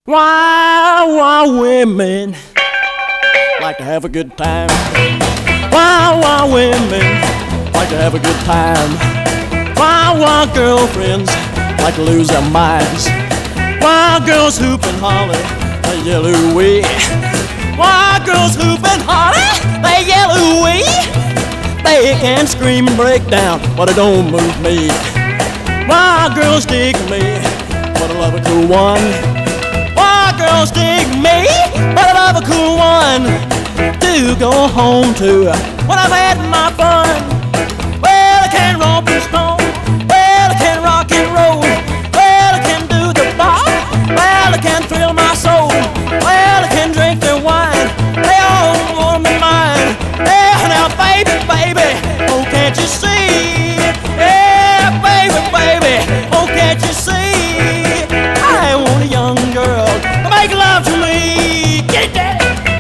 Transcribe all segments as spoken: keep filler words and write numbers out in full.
Why, why women like to have a good time? Why, why women like to have a good time? Why, why girlfriends like to lose their minds? Why girls hoop and holler, they yell ooh-wee? Why girls hoop and holler, they yell ooh-wee? They can scream and break down, but it don't move me. Why girls dig me, but I love a cool one. Why girls dig me, but I love a cool one to go home to when I've had my fun. Well, I can romp and stone, well, I can rock and roll, well, I can do the bop, well, I can thrill my soul, well, I can drink their wine, they all want me mine. Yeah, now baby, baby, oh can't you see? Yeah, baby, baby, oh can't you see? I want a young girl to make love to me. Get that.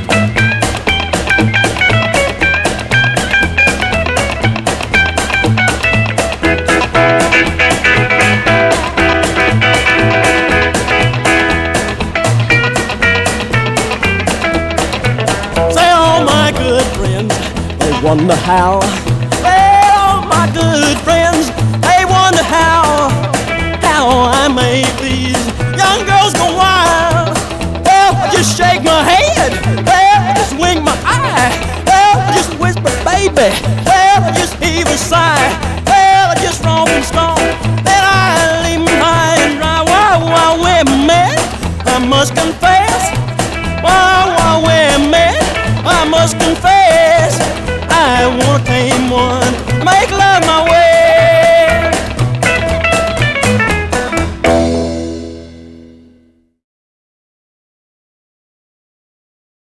Say all my good friends, they wonder how. Well, all my good friends, they wonder how, how I made these young girls go wild. Well, I just shake my head, well, I just wink my eye, well, I just whisper, baby, well, I just heave a sigh, well, I just romp and stomp, then I leave them high and dry. Why, why women, I must confess, why, why women, I must confess,